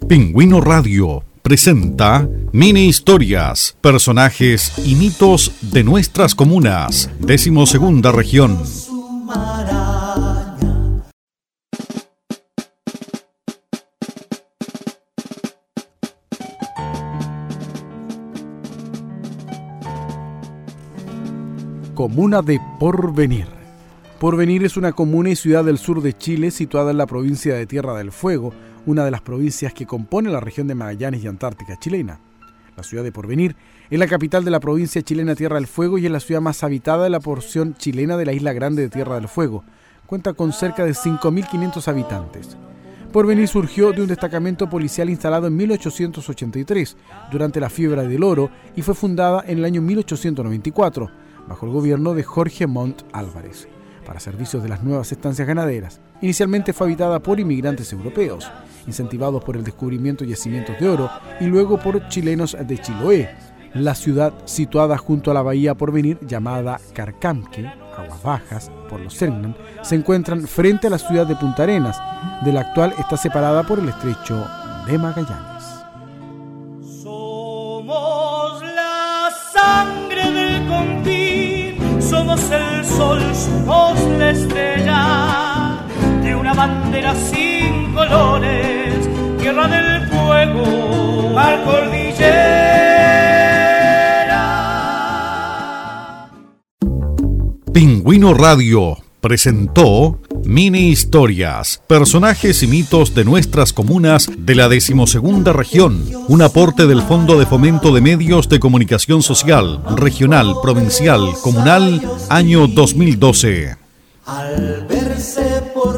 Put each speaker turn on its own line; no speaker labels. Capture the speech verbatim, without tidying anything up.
Pingüino Radio presenta Mini Historias, personajes y mitos de nuestras comunas, decimosegunda región.
Comuna de Porvenir. Porvenir es una comuna y ciudad del sur de Chile situada en la provincia de Tierra del Fuego, una de las provincias que compone la región de Magallanes y Antártica chilena. La ciudad de Porvenir es la capital de la provincia chilena Tierra del Fuego y es la ciudad más habitada de la porción chilena de la isla grande de Tierra del Fuego. Cuenta con cerca de cinco mil quinientos habitantes. Porvenir surgió de un destacamento policial instalado en mil ochocientos ochenta y tres, durante la fiebre del oro, y fue fundada en el año mil ochocientos noventa y cuatro, bajo el gobierno de Jorge Montt Álvarez, para servicios de las nuevas estancias ganaderas. Inicialmente fue habitada por inmigrantes europeos, incentivados por el descubrimiento de yacimientos de oro, y luego por chilenos de Chiloé. La ciudad, situada junto a la bahía Porvenir, llamada Carcamque, Aguas Bajas, por los Cernan, se encuentran frente a la ciudad de Punta Arenas, de la actual está separada por el estrecho de Magallanes.
Somos la sangre del confín, somos el sol, somos la estrella de una bandera sin colores, tierra del fuego, mar cordillera.
Pingüino Radio presentó Mini Historias, personajes y mitos de nuestras comunas de la decimosegunda región, un aporte del Fondo de Fomento de Medios de Comunicación Social, Regional, Provincial, Comunal, año dos mil doce.
Al verse por